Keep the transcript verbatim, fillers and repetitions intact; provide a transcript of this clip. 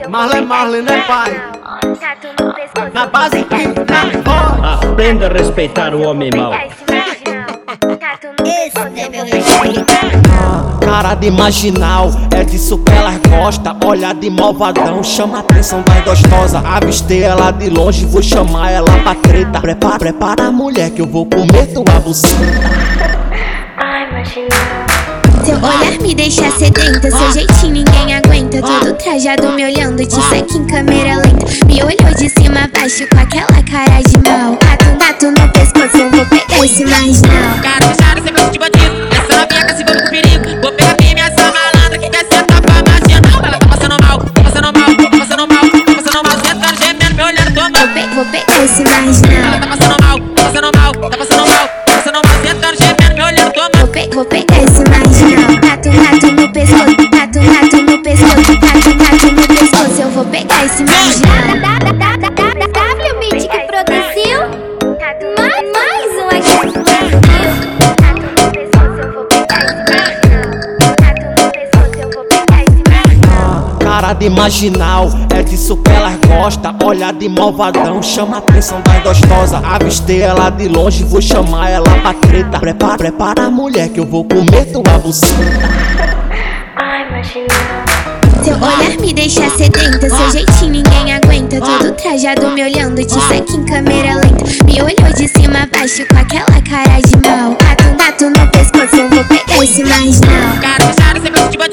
Marley, Marley, né, pai? Na base aqui, na voz. Aprenda a respeitar o homem mau. Esse é meu respeito. Cara de marginal, é disso que elas gostam. Olhar de malvadão, chama a atenção das gostosas. Avistei ela de longe, vou chamar ela pra treta. Prepara, prepara a mulher que eu vou comer tua buceta. Ai, marginal. Seu olhar me deixa sedenta, seu jeitinho ninguém aguenta. Todo trajado me olhando, te seca em câmera lenta. Me olhou de cima a baixo com aquela cara de mal. Tato, tato no pescoço, eu vou pegar esse marginal. Cara fechada, sem medo de bandido. Essa novinha quer se envolver com perigo. Vou pegar firme essa malandra que quer sentar pra marginal. Ela tá passando mal, tá passando mal, tá passando mal, tá passando mal. Sentando, gemendo, me olhando, tô mal. Vou, pe vou pegar esse marginal. Ela tá passando mal, tá passando mal, tá passando mal, tá passando mal. Sentando, gemendo, me olhando, tô mal. Vou, pe vou pegar esse marginal. Tato, tato no pescoço, tato, tato no pescoço, tato, tato no pescoço. Eu vou pegar esse marginal. W Mítica produziu mais, mais um aqui. Cara de marginal, é disso que elas gostam. Olhar de malvadão, chama a atenção das gostosas. Avistei ela de longe, vou chamar ela pra treta. Prepara, prepara a mulher que eu vou comer tua buceta. Ai, marginal. Seu olhar me deixa sedenta, seu jeitinho ninguém aguenta. Todo trajado me olhando, te seca em câmera lenta. Me olhou de cima a baixo com aquela cara de mal. Tato, tato no pescoço, eu vou pegar esse marginal. Cara fechada, sem medo de bandido.